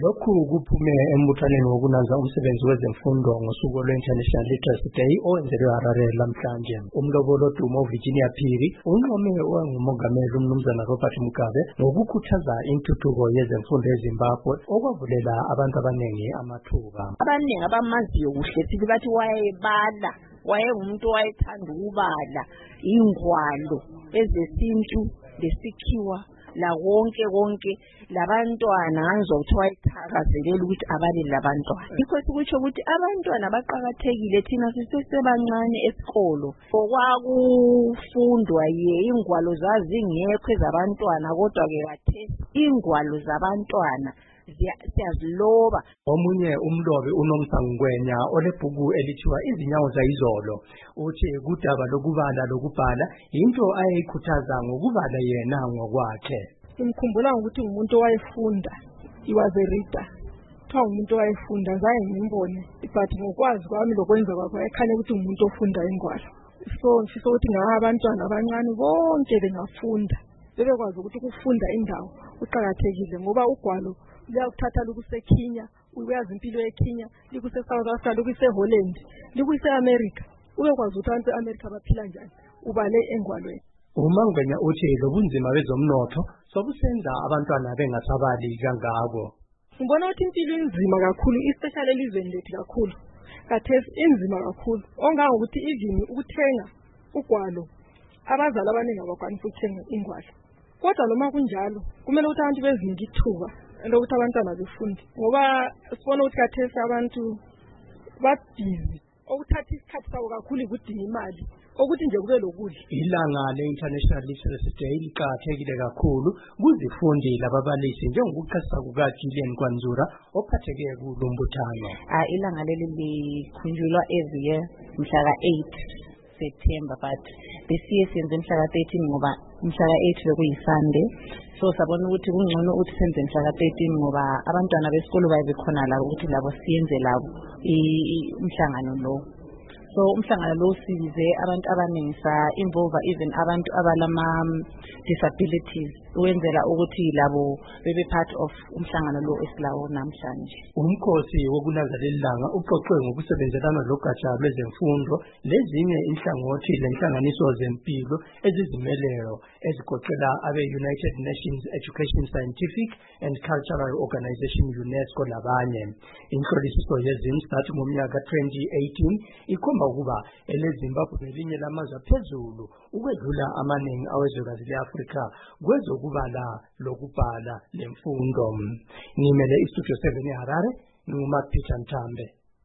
Lokhu kuphume embuthaneni wokunaza umsebenzi wezemfundo ngosuku lwe-International Literacy Day owenzelwe eHarare namhlanje. Umlobolo Dumo Virginia Phiri unqome ongumongameli uMnumzana Robert Mugabe ngokukhuthaza intuthuko yezemfundo eZimbabwe okwavulela abantu abanengi amathuba. Abaningi abamaziyo kuhle sithi bathi wayebala, wayengumuntu wayethanda ukubala ingwalo ezesintu lesikhiwa la konke labantwana ngizokuthiwa wayethakazelela ukuthi abale labantwana. Yikho sikutsho ukuthi abantwana baqakathekile thina sisesebancane esikolo. Okwakufundwa ingwalo zazingekho ezabantwana kodwa ke bathe ingwalo zabantwana siyaziloba. Omunye umlobi uNomsangwenya olebhuku elithiwa Izinyawo Zayizolo uthi kudaba lokubala lokubhala into ayikhuthaza ngokubala yena ngokwakhe. Ngikhumbula ukuthi umuntu wayefunda, he was a reader. Umuntu wayefunda zange ngimbone, but ngokwazi kwami lokwenza kwakhe ekhanya ukuthi umuntu ofunda ingwalo. So ngifisa ukuthi abantwana abancane bonke bengafunda, bebekwazi ukuthi ukufunda indawo kuqhakathekile ngoba ugwalo liyakuthatha lukuseKenya, uyazi impilo yeKenya, likuse South Africa, likuse Holland, likuse America. Ubekwazi ukuthi abantu eAmerica baphila njani, ubale engwalweni. Umangwenya uthi lobunzima bezomnotho sobusenza abantwana bengasabali kangako. Ngibona ukuthi impilo inzima kakhulu, especially elizweni lethu kakhulu. Kathesi inzima kakhulu. Ongangokuthi even ukuthenga ugwalo abazali abaningi abakwanisa ukuthenga ingwalo. Kodwa noma kunjalo kumele ukuthi abantu bezinike ithuba lokuthi abantwana befunde ngoba sibona ukuthi kathesi abantu babhizi okuthatha isikhathi sabo kakhulu ukudinga imali ukuthi nje kube lokudla. Ilanga le-International Literacy Day liqakathekile kakhulu kuzifundi lababalisi njengokuchasa kukaJulian Kwanzura ophatheke kulombuthano. Ilanga leli likhunjulwa every year mhla ka-8 September, but this year senze mhla ka-13 ngoba mhla ka-8 bekuyiSunday. So sabona ukuthi kungcono ukuthi senze mhla ka-13 ngoba abantwana besikolo bayebekhona la ukuthi labo siyenze labo umhlangano lo. So umhlangano lo sibize abantu abaningi involve even abantu abalama disabilities wenzela ukuthi labo bebe part of umhlangano lo esilawo namhlanje. Umkhosi wokunaza lelanga uxoxe ngokusebenzelana logatsha lwezemfundo lezinye inhlangothi lenhlanganiso zempilo ezizimeleyo ezigoqela abe-United Nations Education Scientific and Cultural Organization UNESCO labanye. Inhlolisiso yeZimStat ngomnyaka 2018 ikhomba ukuba eleZimbabwe belinye lamazwe aphezulu ukwedlula amaningi awezwekazi le-Afrika kwezokubala lokubhala lemfundo. Ngimele iStudio 7 eHarare, nginguma Peter Ntambe.